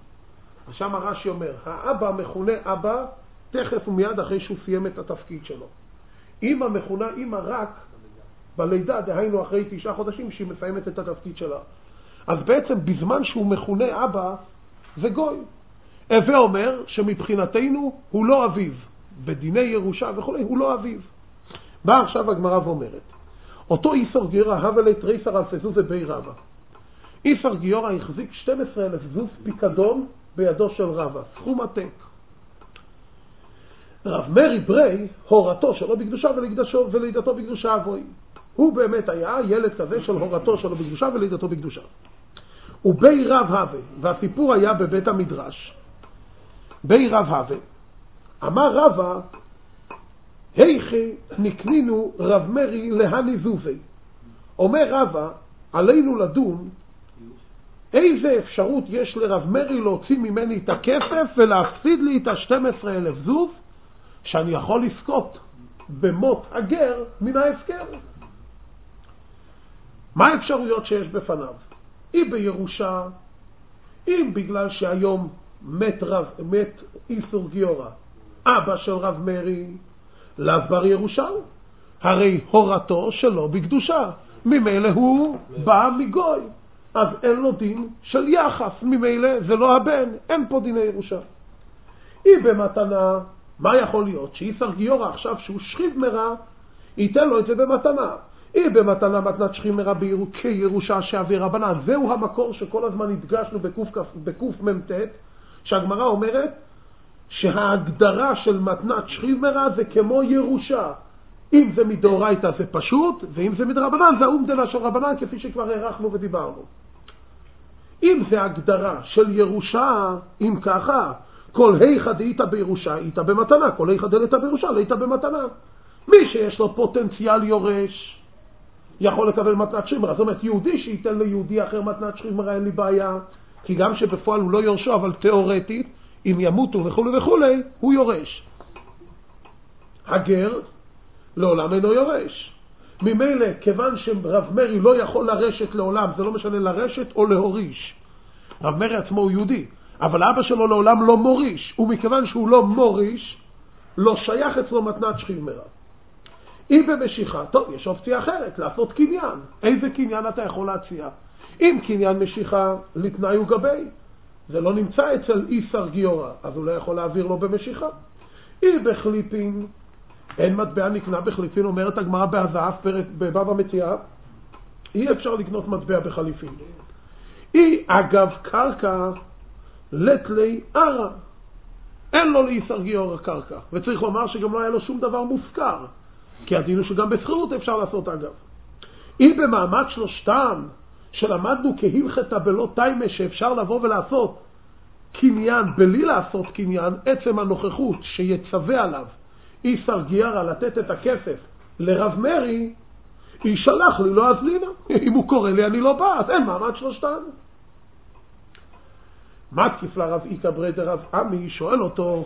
שם הרש"י אומר, האבא מכונה אבא תכף ומיד אחרי שהוא סיים את התפקיד שלו. אמא מכונה אמא רק בלידה, דהיינו אחרי תשעה חודשים שהיא מסיימת את התפקיד שלה. אז בעצם בזמן שהוא מכונה אבא, זה גוי. הווה אומר שמבחינתנו הוא לא אביו. בדיני ירושה וכו', הוא לא אביו. באה עכשיו הגמרא ואומרת, אותו איסר גיורא הווה לי תריסר אלפי זוז בי רבא. איסר גיורא החזיק שנים עשר אלף זוז פיקדון בידו של רבא, סכום עתק. רב מרי ברי, הורתו שלו בקדושה ולידתו בקדושה אבוי. הוא באמת היה ילד כזה של הורתו שלו בקדושה ולידתו בקדושה. ובי רב הווה, והסיפור היה בבית המדרש. בי רב הווה, אמר רבא, היכי נקנינו רב מרי להני זוזי. אומר רבא, עלינו לדון, איזה אפשרות יש לרב מרי להוציא ממני את הכסף ולהפסיד לי את ה-שנים עשר אלף זוז, שאני יכול לזכות במות הגר מן ההפקר. מה האפשרויות שיש בפניו? אם בירושה, אם בגלל שהיום מת, רב, מת איסור גיורא, אבא של רב מרי, לאו בר ירושה, הרי הורתו שלו בקדושה, ממילא הוא בא מגוי, אז אין לו דין של יחס, ממילא זה לא הבן, אין פה דיני ירושה. אם במתנה, מה יכול להיות? שאיסר גיורא עכשיו שהוא שכיב מרע, ייתן לו את זה במתנה. היא במתנה מתנת שכיב מרע כירושה שאבי רבנן. זהו המקור שכל הזמן הדגשנו בקוף ממתת, שהגמרא אומרת שההגדרה של מתנת שכיב מרע זה כמו ירושה. אם זה מדאורייתא זה פשוט, ואם זה מדרבנן זה אומדנה של רבנן, כפי שכבר הערכנו ודיברנו. אם זה הגדרה של ירושה, אם ככה, כל היכא דאיתא בירושה, איתא במתנה, כל היכא דאיתא בירושה, לאיתא במתנה. מי שיש לו פוטנציאל יורש, יכול לקבל מתנת שכיב מרע. זאת אומרת, יהודי שייתן ליהודי אחר מתנת שכיב מרע, אין לי בעיה, כי גם שבפועל הוא לא יורשו, אבל תיאורטית, אם ימותו וכו' וכו', הוא יורש. הגר, לעולם אינו יורש. ממילא, כיוון שרב מרי לא יכול לרשת לעולם, זה לא משנה לרשת או להוריש. רב מרי עצמו הוא יהודי, אבל אבא שלו לעולם לא מוריש, ומכיוון שהוא לא מוריש, לא שייך אצלו מתנת שכיב מרע. אם במשיכה, טוב, יש אופציה אחרת, לעשות קניין. איזה קניין אתה יכול להציע? אם קניין משיכה, לתנאי וגבי. זה לא נמצא אצל איסר גיורא, אז הוא לא יכול להעביר לו במשיכה. אם בחליפין, אין מטבע נקנה בחליפין, אומרת הגמרא בהזהב, פרק בבבא מציעא, אי אפשר לקנות מטבע בחליפין. אי אגב קרקע לתלי ערה. אין לו לאיסר גיורא קרקע. וצריך לומר שגם לא היה לו שום דבר מופקר. כי הדין הוא שגם בסחירות אפשר לעשות אגב. אי במעמד שלושתם, שלמדנו כהלכתא בלא תיימה, שאפשר לבוא ולעשות קניין בלי לעשות קניין, עצם הנוכחות שיצווה עליו איסר גיורא לתת את הכסף לרב מרי, ישלח לי לא אזלינה. אם הוא קורא לי אני לא בא, אז אין מעמד שלושתם. מתקיף לרב איקא ברי דרב עמי, שואל אותו,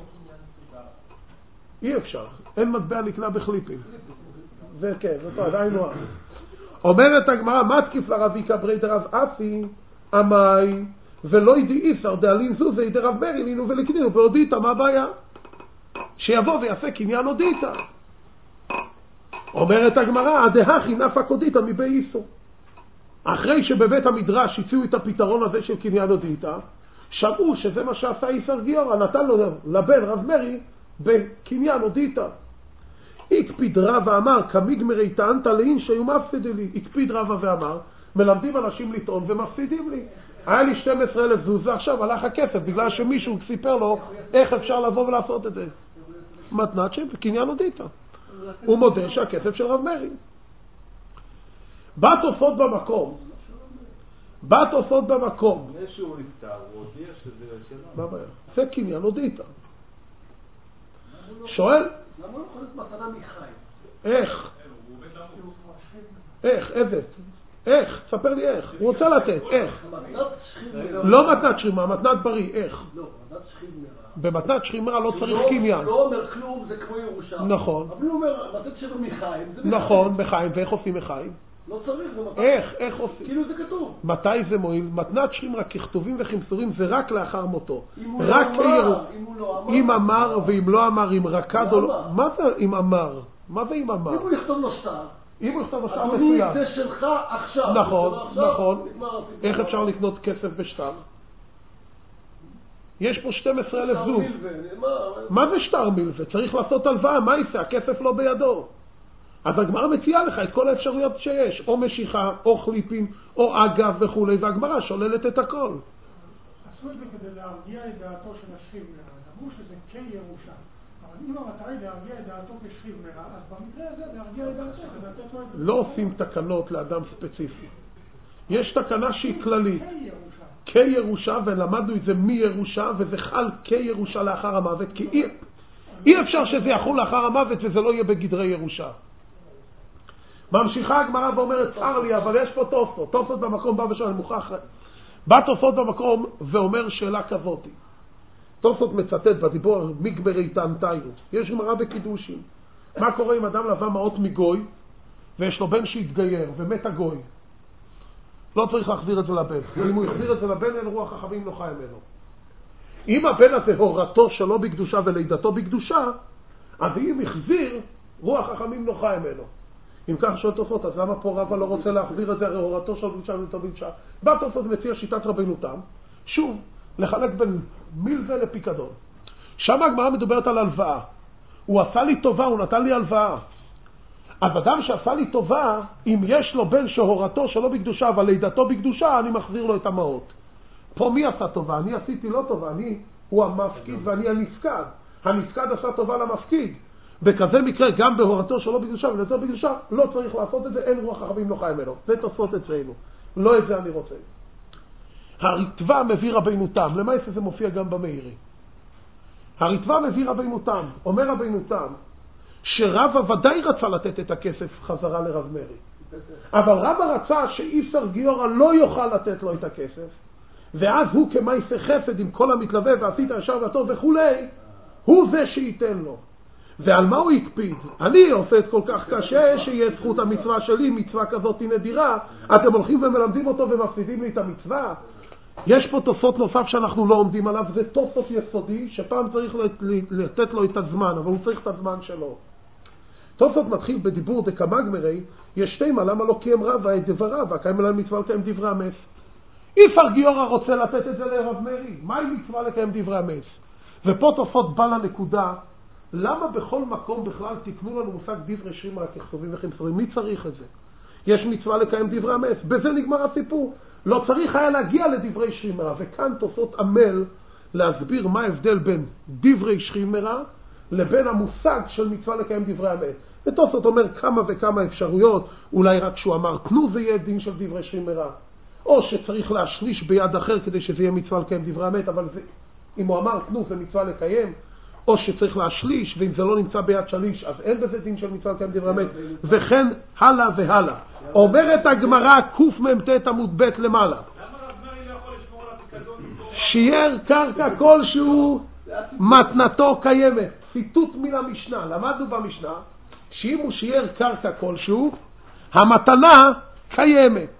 אי אפשר, אין מטבע נקנה בחליפין. זה כן, זה עדיין לא. אומרת הגמרא, מתקיף לרב איקא ברי דרב עפי, עמי, ולא ידי איסר דאלין זוזי דרב מרי, נינו ולקנינו, והודיתא, מה הבעיה? שיבוא ויעשה קניין הודיתא. אומרת הגמרא, הדהכי נפק הודיתא מבי איסור. אחרי שבבית המדרש הציעו את הפתרון הזה של קניין הודיתא, שמעו שזה מה שעשה איסר גיורא, נתן לו לבן רב מרי בקניין הודיתא. הקפיד רבא ואמר, כמגמרי טענת לאין שהיו מפסידים לי. הקפיד רבא ואמר, מלמדים אנשים לטעון ומפסידים לי. היה לי שנים עשר אלף זוז, ועכשיו הלך הכסף, בגלל שמישהו סיפר לו איך אפשר לבוא ולעשות את זה. מתנת שם וקניין הודיתא. הוא מודה שהכסף של רב מרי. בא תוספות במקום. בא תוספות במקום. לפני שהוא נפטר, הוא הודיע שזה שלו. מה בעיה? זה קניין הודיתא. שואל? למה לא יכול להיות מתנה מחיים? איך? איך? איזה? איך? תספר לי איך. הוא רוצה לתת. איך? מתנת שכיב מרע. לא מתנת שכיב מרע, מתנת בריא. איך? לא, מתנת שכיב מרע. במתנת שכיב מרע לא צריך קניין. לא אומר כלום, זה כמו ירושה. נכון. אבל הוא אומר, מתנת שלו מחיים, זה מחיים. נכון, בחיים. ואיך עושים מחיים? לא צריך, זה מתנת. איך? איך עושים? כאילו זה כתוב. מתי זה מועיל? מתנת שכיב מרע ככתובים וכמסורים זה רק לאחר מותו. אם הוא רק לא אמר, כירו. אם הוא לא אמר. אם אמר ואם לא אמר, אם רקד או לא. למה? מה זה אם אמר? מה זה אם אמר? אם הוא יכתוב לו שטר. אם הוא יכתוב בשטר אדוני, מסוים. זה שלך עכשיו. נכון, זה שלך עכשיו, נכון. נגמר הסיפור. איך אפשר לקנות כסף בשטר? יש פה שנים עשר אלף שטר זוז. מילווה, מה? מה זה שטר מילווה? צריך לעשות הלוואה, מה יעשה? הכסף לא בידו. אז הגמרא מציעה לך את כל האפשרויות שיש, או משיכה, או חליפין, או אגב וכו', והגמרא שוללת את הכל. עשו את זה כדי להרגיע את דעתו של השכיב מרע, אמרו שזה כירושה. אבל אם המטרה היא להרגיע את דעתו כשכיב מרע, אז במקרה הזה להרגיע את דעתו, ולתת לו את זה. לא עושים תקנות לאדם ספציפי. יש תקנה שהיא כללית. כירושה. כירושה, ולמדנו את זה מירושה, וזה חל כירושה לאחר המוות, כי אי, אי אפשר שזה יחול לאחר המוות וזה לא יהיה בגדרי ירושה. ממשיכה הגמרא ואומרת, צר לי, אבל יש פה תוספות. תוספות במקום בא ושואל, מוכח. בא תוספות במקום ואומר שאלה כזאת. תוספות מצטט בדיבור מגמרי טענתיו. יש גמרא בקידושין. מה קורה אם אדם לבא מעות מגוי, ויש לו בן שהתגייר, ומת הגוי? לא צריך להחזיר את זה לבן. אם הוא יחזיר את זה לבן, אין רוח חכמים נוחה ממנו. אם הבן הזה הורתו שלו בקדושה ולידתו בקדושה, אז אם יחזיר, רוח חכמים נוחה ממנו. אם כך שואל תוספות, אז למה פה רבא לא רוצה להחזיר את זה, הרי הורתו של בקדושה ולידתו בקדושה? בא תוספות מציע שיטת רבנו תם, שוב, לחלק בין מילווה לפיקדון. שם הגמרא מדברת על הלוואה. הוא עשה לי טובה, הוא נתן לי הלוואה. אז אדם שעשה לי טובה, אם יש לו בן שהורתו שלא בקדושה, אבל לידתו בקדושה, אני מחזיר לו את המעות. פה מי עשה טובה? אני עשיתי לא טובה, אני הוא המפקיד ואני הנפקד. הנפקד עשה טובה למפקיד. בכזה מקרה, גם בהורתו שלא בקדושה ולידתו בקדושה, לא צריך לעשות את זה, אין רוח החבים לא חי ממנו. זה תעשות אצלנו. לא את זה אני רוצה. הריטב"א מביא רבינו תם, למעשה זה מופיע גם במאירי. הריטב"א מביא רבינו תם, אומר רבינו תם, שרבא ודאי רצה לתת את הכסף חזרה לרב מרי. אבל רבא רצה שאיסר גיורא לא יוכל לתת לו את הכסף, ואז הוא כמעשה חסד עם כל המתלווה ועשית ישר וטוב וכולי, הוא זה שייתן לו. ועל מה הוא הקפיד? אני עושה את כל כך קשה שיהיה זכות המצווה שלי, מצווה כזאת נדירה, אתם הולכים ומלמדים אותו ומפסידים לי את המצווה. יש פה תוספות נוסף שאנחנו לא עומדים עליו, זה תוספות יסודי שפעם צריך לתת לו את הזמן, אבל הוא צריך את הזמן שלו. תוספות מתחיל בדיבור דקמגמרי, יש שתימה, למה לא קיים רבא את דבריו, והקיים אליהם מצווה לקיים דברי המס. איסר גיורא רוצה לתת את זה לרב מרי, מהי מצווה לקיים דברי המס? ופה תוספות בא לנקודה, למה בכל מקום בכלל תקנו לנו מושג דברי שרימרא ככתובים וכמסורים? מי צריך את זה? יש מצווה לקיים דברי המס, בזה נגמר הסיפור. לא צריך היה להגיע לדברי שרימרא, וכאן תוספות עמל להסביר מה ההבדל בין דברי שרימרא לבין המושג של מצווה לקיים דברי המס. ותוספות אומר כמה וכמה אפשרויות, אולי רק שהוא אמר תנו זה יהיה דין של דברי שרימרא, או שצריך להשליש ביד אחר כדי שזה יהיה מצווה לקיים דברי המס, אבל זה, אם הוא אמר תנו זה מצווה לקיים, או שצריך להשליש, ואם זה לא נמצא ביד שליש, אז אין בזה דין של מצווה לקיים דברי המס, וכן הלאה והלאה. אומרת הגמרא קמ"ט עמוד ב' למעלה. למה רב מרי לא יכול לשמור על הפיקדון? שיער קרקע כלשהו מתנתו קיימת. ציטוט מן המשנה, למדנו במשנה, שאם הוא שיער קרקע כלשהו, המתנה קיימת.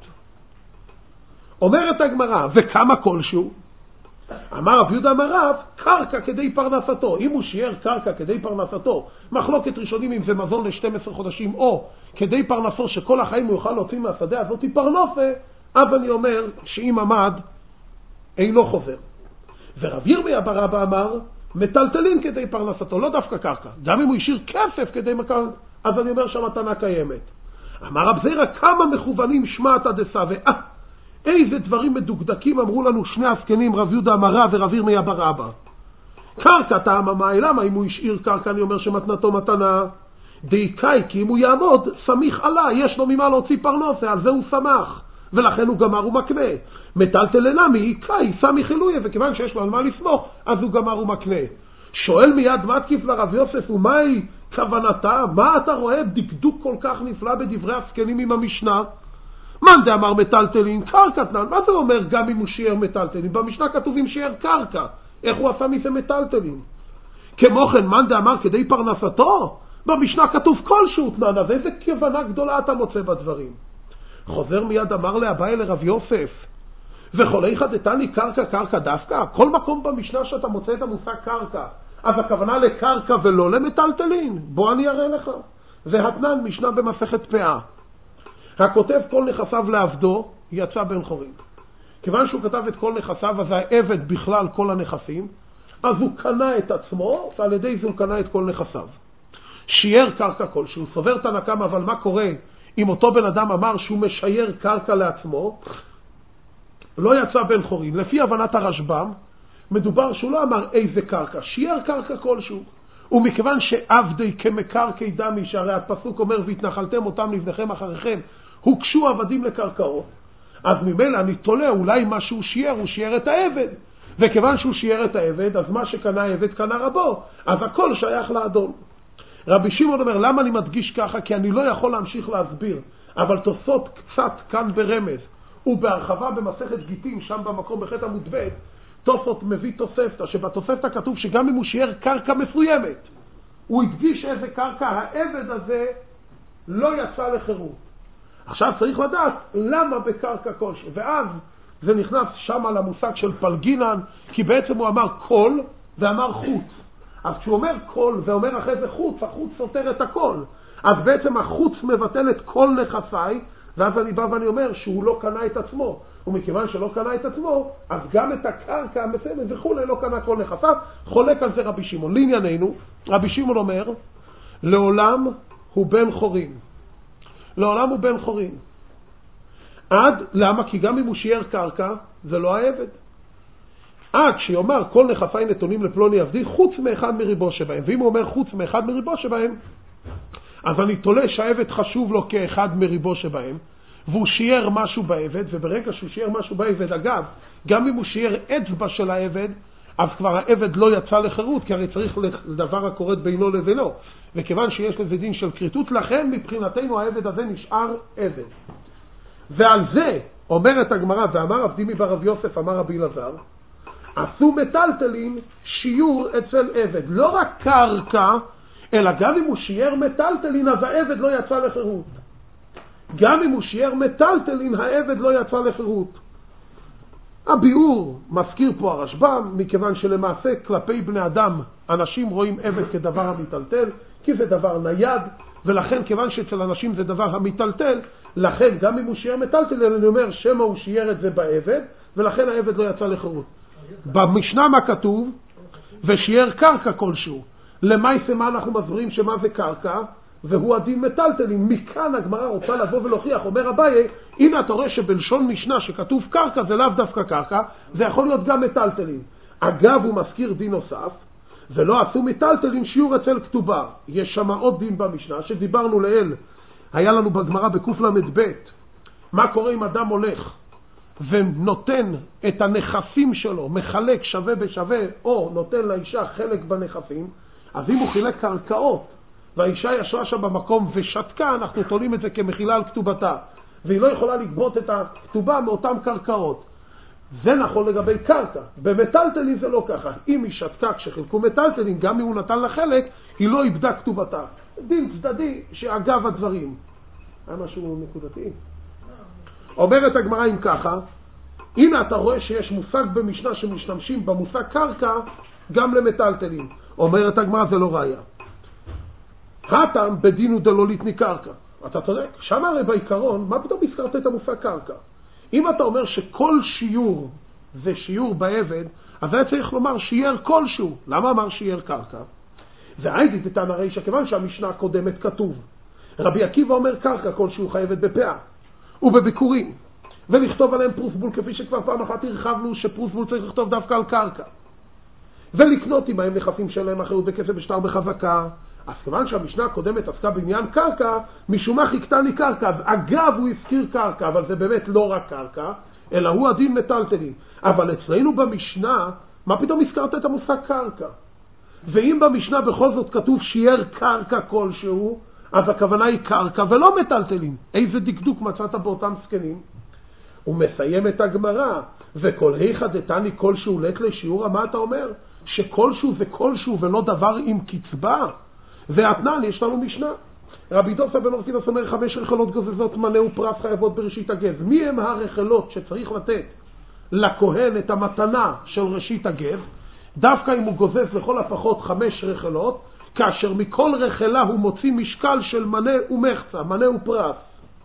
אומרת הגמרא, וכמה כלשהו? אמר רב יהודה אמר רב, קרקע כדי פרנסתו. אם הוא שיער קרקע כדי פרנסתו, מחלוקת ראשונים אם זה מזון ל-שנים עשר חודשים, או כדי פרנסו שכל החיים הוא יוכל להוציא מהשדה הזאת פרנסה, אז אני אומר שאם עמד, אינו חוזר. ורב ירמיה בר אבא אמר, מטלטלין כדי פרנסתו, לא דווקא קרקע. גם אם הוא השאיר כסף כדי מקר, אז אני אומר שהמתנה קיימת. אמר רב זירא, כמה מכוונים שמעתא דסבא. אה, איזה דברים מדוקדקים אמרו לנו שני הזקנים, רב יהודה אמר רב ורב ירמיה בר אבא. קרקע טעמה מאי, למה אם הוא השאיר קרקע אני אומר שמתנתו מתנה? דאיקאי, כי אם הוא יעמוד, סמיך עלה, יש לו ממה להוציא פרנסה, על זה הוא שמח, ולכן הוא גמר ומקנה. מטלטלנה מאיקאי, סמיך אלויה, וכיוון שיש לו על מה לסמוך, אז הוא גמר ומקנה. שואל מיד מתקיף לרב יוסף, ומהי כוונתה? מה אתה רואה דקדוק כל כך נפלא בדברי הזקנים עם המשנה? מאן דאמר מטלטלין קרקע תנן, מה זה אומר גם אם הוא שיער מטלטלין? במשנה כתובים שיער קרקע, איך הוא עשה מזה מטלטלין? כמו כן מאן דאמר כדי פרנסתו, במשנה כתוב כלשהו תנן, אז איזה כוונה גדולה אתה מוצא בדברים. חוזר מיד אמר לאביי לרב יוסף, וכל איכא דתני קרקע קרקע דווקא, כל מקום במשנה שאתה מוצא את המושג קרקע, אז הכוונה לקרקע ולא למטלטלין, בוא אני אראה לך. והתנן משנה במסכת פאה, הכותב כל נכסיו לעבדו יצא בן חורין. כיוון שהוא כתב את כל נכסיו, אז העבד בכלל כל הנכסים, אז הוא קנה את עצמו, ועל ידי זה הוא קנה את כל נכסיו. שיער קרקע כלשהו, סובר תנקם, אבל מה קורה אם אותו בן אדם אמר שהוא משייר קרקע לעצמו? לא יצא בן חורין. לפי הבנת הרשב"ם, מדובר שהוא לא אמר איזה קרקע, שיער קרקע כלשהו. ומכיוון שעבדי כמקרקעי דמי, שהרי הפסוק אומר והתנחלתם אותם לבניכם אחריכם, הוקשו עבדים לקרקעות, אז ממילא אני תולה אולי מה שהוא שיער, הוא שיער את העבד, וכיוון שהוא שיער את העבד, אז מה שקנה העבד קנה רבו, אז הכל שייך לאדון. רבי שמעון אומר, למה אני מדגיש ככה? כי אני לא יכול להמשיך להסביר, אבל תוספות קצת כאן ברמז ובהרחבה במסכת גיטין, שם במקום בחטא עמוד ב', תוספות מביא תוספתא, שבתוספתא כתוב שגם אם הוא שיער קרקע מסוימת, הוא הדגיש איזה קרקע, העבד הזה לא יצא לחירות. עכשיו צריך לדעת למה בקרקע כלשהו, ואז זה נכנס שם על המושג של פלגינן, כי בעצם הוא אמר כל ואמר חוץ. אז כשהוא אומר כל ואומר אחרי זה חוץ, החוץ סותר את הכל. אז בעצם החוץ מבטל את כל נכסיי, ואז אני בא ואני אומר שהוא לא קנה את עצמו. ומכיוון שלא קנה את עצמו, אז גם את הקרקע המסוימת וכו' לא קנה כל נכסיו. חולק על זה רבי שמעון. לענייננו, רבי שמעון אומר, לעולם הוא בן חורין. לעולם הוא בן חורין. עד, למה? כי גם אם הוא שיער קרקע, זה לא העבד. עד שיאמר כל נכסי נתונים לפלוני עבדי, חוץ מאחד מריבו שבהם. ואם הוא אומר חוץ מאחד מריבו שבהם, אז אני תולה שהעבד חשוב לו כאחד מריבו שבהם, והוא שיער משהו בעבד, וברגע שהוא שיער משהו בעבד, אגב, גם אם הוא שיער אצבע של העבד, אז כבר העבד לא יצא לחירות, כי הרי צריך לדבר הקורת בינו לבינו. וכיוון שיש לזה דין של כריתות, לכן מבחינתנו העבד הזה נשאר עבד. ועל זה אומרת הגמרא, ואמר רב דימי ברב יוסף, אמר רבי אלעזר, עשו מטלטלים שיעור אצל עבד. לא רק קרקע, אלא גם אם הוא שיער מטלטלין, אז העבד לא יצא לחירות. גם אם הוא שיער מטלטלין, העבד לא יצא לחירות. הביאור מזכיר פה הרשב"ם, מכיוון שלמעשה כלפי בני אדם, אנשים רואים עבד כדבר המטלטל, כי זה דבר נייד, ולכן כיוון שאצל אנשים זה דבר המטלטל, לכן גם אם הוא שיער מטלטל, אני אומר שמה הוא שיער את זה בעבד, ולכן העבד לא יצא לחירות. במשנה מה כתוב? ושיער קרקע כלשהו. למעשה מה אנחנו מסבירים שמה זה קרקע? והוא הדין מטלטלים. מכאן הגמרא רוצה לבוא ולהוכיח, אומר אביי, הנה אתה רואה שבלשון משנה שכתוב קרקע זה לאו דווקא קרקע, זה יכול להיות גם מטלטלים. אגב הוא מזכיר דין נוסף, ולא עשו מטלטלים שיעור אצל כתובה. יש שם עוד דין במשנה שדיברנו לאל, היה לנו בגמרא בקוף למד ב', מה קורה אם אדם הולך ונותן את הנכסים שלו, מחלק שווה בשווה, או נותן לאישה חלק בנכסים, אז אם הוא חילק קרקעות, והאישה ישבה שם במקום ושתקה, אנחנו תולים את זה כמחילה על כתובתה, והיא לא יכולה לגבות את הכתובה מאותן קרקעות. זה נכון לגבי קרקע. במטלטלים זה לא ככה. אם היא שתקה כשחילקו מטלטלים, גם אם הוא נתן לה חלק, היא לא איבדה כתובתה. דין צדדי שאגב הדברים. היה משהו נקודתי. אומרת הגמרא אם ככה, הנה אתה רואה שיש מושג במשנה שמשתמשים במושג קרקע גם למטלטלים. אומרת הגמרא זה לא ראיה. הטעם בדין הוא דלא ליטני קרקע. אתה צודק, שם הרי בעיקרון, מה פתאום הזכרת את המושג קרקע? אם אתה אומר שכל שיעור זה שיעור בעבד, אז היה צריך לומר שיער כלשהו. למה אמר שיער קרקע? והייתי תתן הרי שכיוון שהמשנה הקודמת כתוב, רבי עקיבא אומר קרקע כלשהו חייבת בפאה ובביקורים, ולכתוב עליהם פרוסבול, כפי שכבר פעם אחת הרחבנו שפרוסבול צריך לכתוב דווקא על קרקע, ולקנות עם ההם נכסים שלהם אחריות בכסף ושטר בחזקה. אז כיוון שהמשנה הקודמת עסקה בעניין קרקע, משום מה חיכתה קרקע. אגב הוא הזכיר קרקע, אבל זה באמת לא רק קרקע, אלא הוא הדין מטלטלים. אבל אצלנו במשנה, מה פתאום הזכרת את המושג קרקע? ואם במשנה בכל זאת כתוב שיער קרקע כלשהו, אז הכוונה היא קרקע ולא מטלטלים. איזה דקדוק מצאת באותם סקנים? הוא מסיים את הגמרא, וכל היכא דתני כלשהו לית לשיעור, מה אתה אומר? שכלשהו זה כלשהו ולא דבר עם קצבה? ואתנן, יש לנו משנה. רבי דוסא בן אורקינוס אומר חמש רחלות גוזזות מנה ופרס חייבות בראשית הגז. מי הם הרחלות שצריך לתת לכהן את המתנה של ראשית הגז? דווקא אם הוא גוזז לכל הפחות חמש רחלות, כאשר מכל רחלה הוא מוציא משקל של מנה ומחצה, מנה ופרס.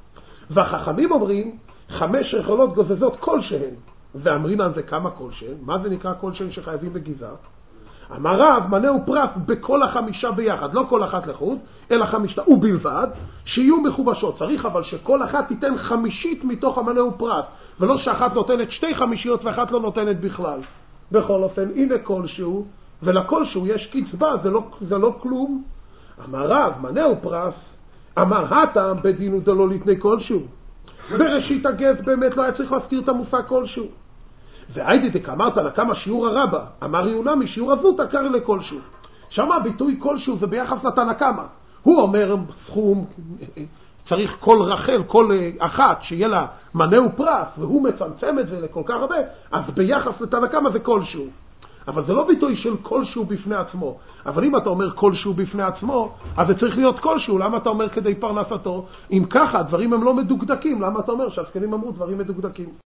והחכמים אומרים חמש רחלות גוזזות כלשהן. ואמרינן זה כמה כלשהן? מה זה נקרא כלשהן שחייבים בגיזה? אמר רב, מנה ופרס בכל החמישה ביחד, לא כל אחת לחוד, אלא חמישה, ובלבד שיהיו מחובשות. צריך אבל שכל אחת תיתן חמישית מתוך המנה ופרס, ולא שאחת נותנת שתי חמישיות ואחת לא נותנת בכלל. בכל אופן, הנה כלשהו, ולכלשהו יש קצבה, זה לא, זה לא כלום. אמר רב, מנה ופרס, אמר הטעם בדין הוא דלא ליטני כלשהו. בראשית הגז באמת לא היה צריך להזכיר את המושג כלשהו. והייתי תקאמרת לכמה שיעור הרבה, אמר יונה משיעור אבות עקר לכלשהו. שם הביטוי כלשהו זה ביחס לתנא קמא. הוא אומר סכום, צריך כל רחל, כל אחת שיהיה לה מנה ופרס, והוא מצמצם את זה לכל כך הרבה, אז ביחס לתנא קמא זה כלשהו. אבל זה לא ביטוי של כלשהו בפני עצמו. אבל אם אתה אומר כלשהו בפני עצמו, אז זה צריך להיות כלשהו. למה אתה אומר כדי פרנסתו? אם ככה, דברים הם לא מדוקדקים. למה אתה אומר שהזקנים אמרו דברים מדוקדקים?